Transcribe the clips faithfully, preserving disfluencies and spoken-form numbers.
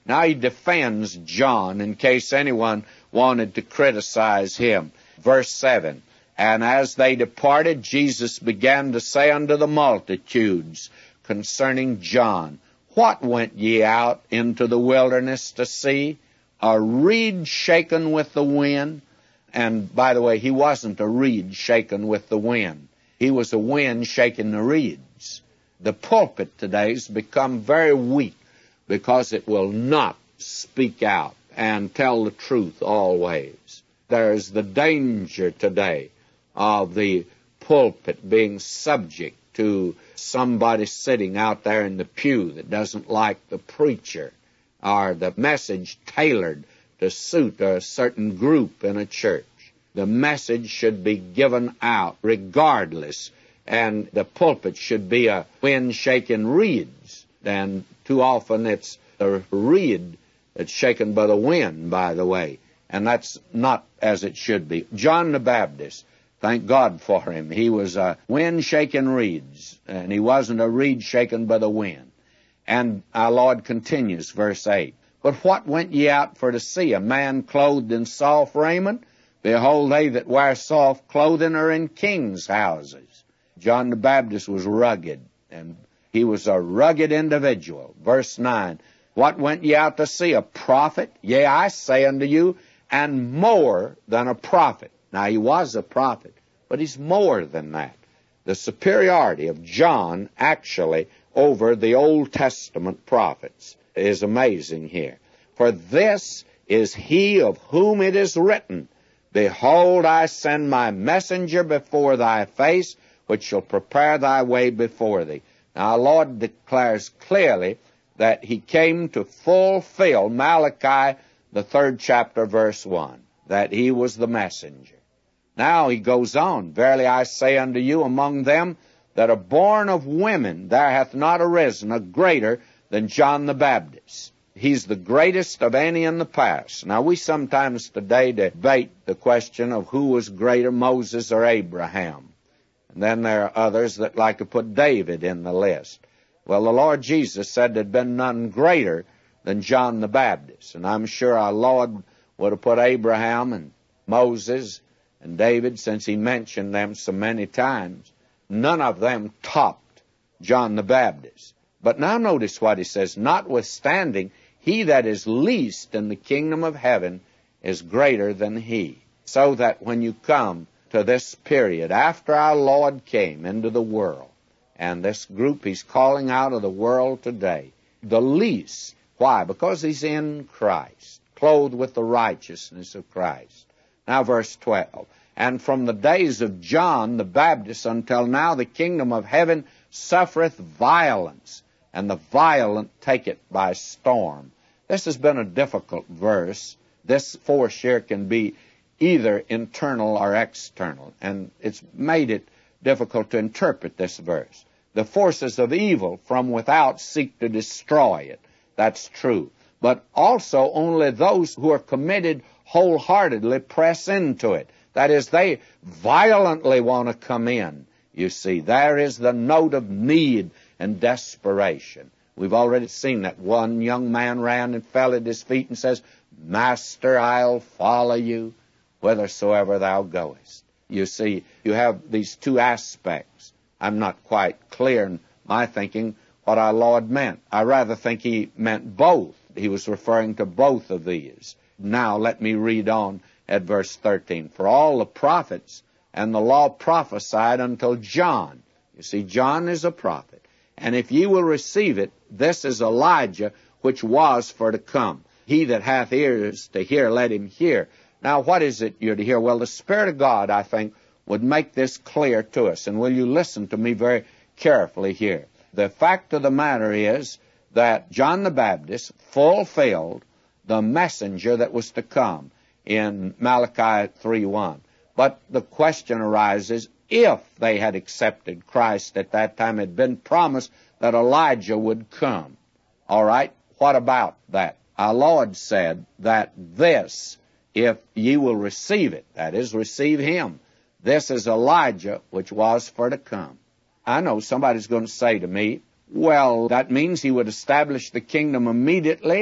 Now he defends John in case anyone wanted to criticize him. Verse seven, and as they departed, Jesus began to say unto the multitudes concerning John, what went ye out into the wilderness to see? A reed shaken with the wind? And by the way, he wasn't a reed shaken with the wind. He was a wind shaking the reeds. The pulpit today has become very weak because it will not speak out and tell the truth always. There's the danger today of the pulpit being subject to somebody sitting out there in the pew that doesn't like the preacher or the message tailored to suit a certain group in a church. The message should be given out regardless, and the pulpit should be a wind shaking reeds. And too often it's a reed that's shaken by the wind, by the way, and that's not as it should be. John the Baptist, thank God for him. He was a wind shaking reeds, and he wasn't a reed shaken by the wind. And our Lord continues, verse eight, but what went ye out for to see? A man clothed in soft raiment? Behold, they that wear soft clothing are in kings' houses. John the Baptist was rugged, and he was a rugged individual. Verse nine, what went ye out to see? A prophet? Yea, I say unto you, and more than a prophet. Now, he was a prophet, but he's more than that. The superiority of John actually over the Old Testament prophets is amazing here. For this is he of whom it is written, behold, I send my messenger before thy face, which shall prepare thy way before thee. Now, our Lord declares clearly that he came to fulfill Malachi, the third chapter, verse one, that he was the messenger. Now he goes on, verily I say unto you, among them that are born of women, there hath not arisen a greater than John the Baptist. He's the greatest of any in the past. Now, we sometimes today debate the question of who was greater, Moses or Abraham. And then there are others that like to put David in the list. Well, the Lord Jesus said there'd been none greater than John the Baptist. And I'm sure our Lord would have put Abraham and Moses and David, since he mentioned them so many times. None of them topped John the Baptist. But now notice what he says, notwithstanding, he that is least in the kingdom of heaven is greater than he. So that when you come to this period, after our Lord came into the world, and this group he's calling out of the world today, the least. Why? Because he's in Christ, clothed with the righteousness of Christ. Now verse twelve, and from the days of John the Baptist until now the kingdom of heaven suffereth violence, and the violent take it by storm. This has been a difficult verse. This force here can be either internal or external, and it's made it difficult to interpret this verse. The forces of evil from without seek to destroy it. That's true. But also only those who are committed wholeheartedly press into it. That is, they violently want to come in. You see, there is the note of need and desperation. We've already seen that. One young man ran and fell at his feet and says, Master, I'll follow you whithersoever thou goest. You see, you have these two aspects. I'm not quite clear in my thinking what our Lord meant. I rather think he meant both. He was referring to both of these. Now let me read on at verse thirteen. For all the prophets and the law prophesied until John. You see, John is a prophet. And if ye will receive it, this is Elijah, which was for to come. He that hath ears to hear, let him hear. Now, what is it you're to hear? Well, the Spirit of God, I think, would make this clear to us. And will you listen to me very carefully here? The fact of the matter is that John the Baptist fulfilled the messenger that was to come in Malachi three one. But the question arises, if they had accepted Christ at that time, it had been promised that Elijah would come. All right, what about that? Our Lord said that this, if ye will receive it, that is, receive him, this is Elijah, which was for to come. I know somebody's going to say to me, well, that means he would establish the kingdom immediately.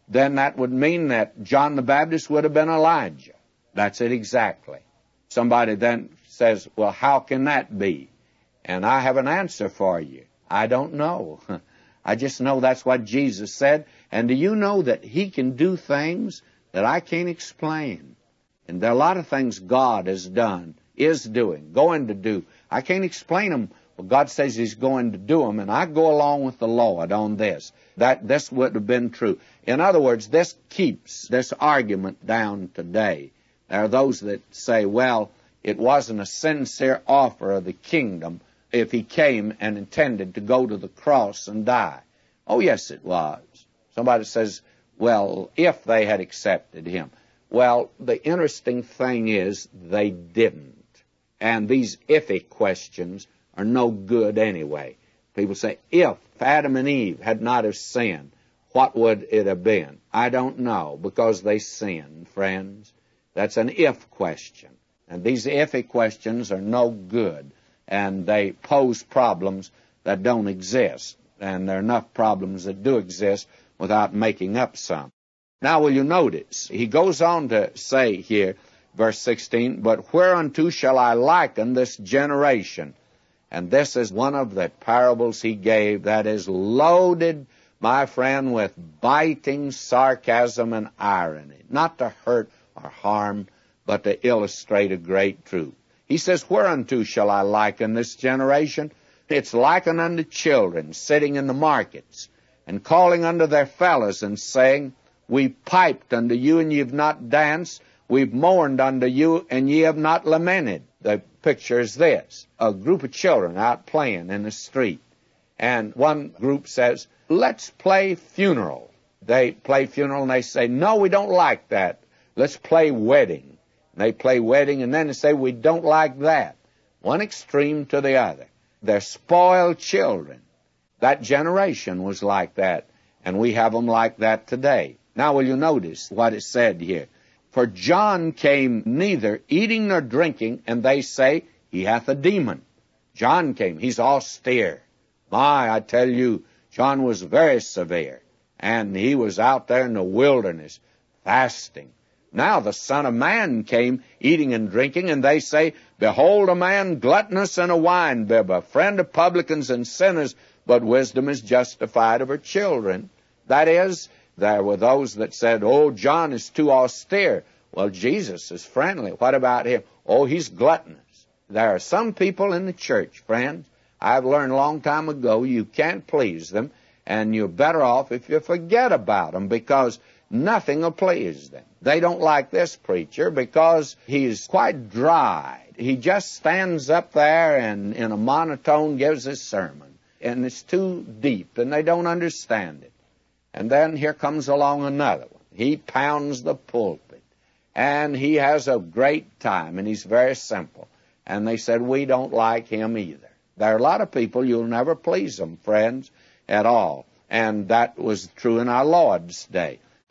then that would mean that John the Baptist would have been Elijah. That's it exactly. Somebody then says, well, how can that be? And I have an answer for you. I don't know. I just know that's what Jesus said. And do you know that he can do things that I can't explain? And there are a lot of things God has done, is doing, going to do. I can't explain them. Well, God says he's going to do them, and I go along with the Lord on this. That this would have been true. In other words, this keeps this argument down today. There are those that say, well, it wasn't a sincere offer of the kingdom if he came and intended to go to the cross and die. Oh, yes, it was. Somebody says, well, if they had accepted him. Well, the interesting thing is they didn't. And these iffy questions are no good anyway. People say, if Adam and Eve had not have sinned, what would it have been? I don't know, because they sinned, friends. That's an if question. And these iffy questions are no good, and they pose problems that don't exist. And there are enough problems that do exist without making up some. Now, will you notice, he goes on to say here, verse sixteen, but whereunto shall I liken this generation? And this is one of the parables he gave that is loaded, my friend, with biting sarcasm and irony, not to hurt or harm, but to illustrate a great truth. He says, whereunto shall I liken this generation? It's likened unto children sitting in the markets and calling unto their fellows and saying, we piped unto you, and ye have not danced. We've mourned unto you, and ye have not lamented. The picture is this. A group of children out playing in the street. And one group says, let's play funeral. They play funeral, and they say, no, we don't like that. Let's play wedding. And they play wedding, and then they say, we don't like that. One extreme to the other. They're spoiled children. That generation was like that, and we have them like that today. Now, will you notice what is said here? For John came neither eating nor drinking, and they say, he hath a demon. John came. He's austere. My, I tell you, John was very severe, and he was out there in the wilderness fasting. Now the Son of Man came eating and drinking, and they say, behold, a man gluttonous and a wine-bibber, a friend of publicans and sinners, but wisdom is justified of her children. That is, there were those that said, oh, John is too austere. Well, Jesus is friendly. What about him? Oh, he's gluttonous. There are some people in the church, friends, I've learned a long time ago, you can't please them, and you're better off if you forget about them, because nothing will please them. They don't like this preacher because he's quite dry. He just stands up there and in a monotone gives his sermon, and it's too deep, and they don't understand it. And then here comes along another one. He pounds the pulpit, and he has a great time, and he's very simple. And they said, we don't like him either. There are a lot of people, you'll never please them, friends, at all. And that was true in our Lord's day.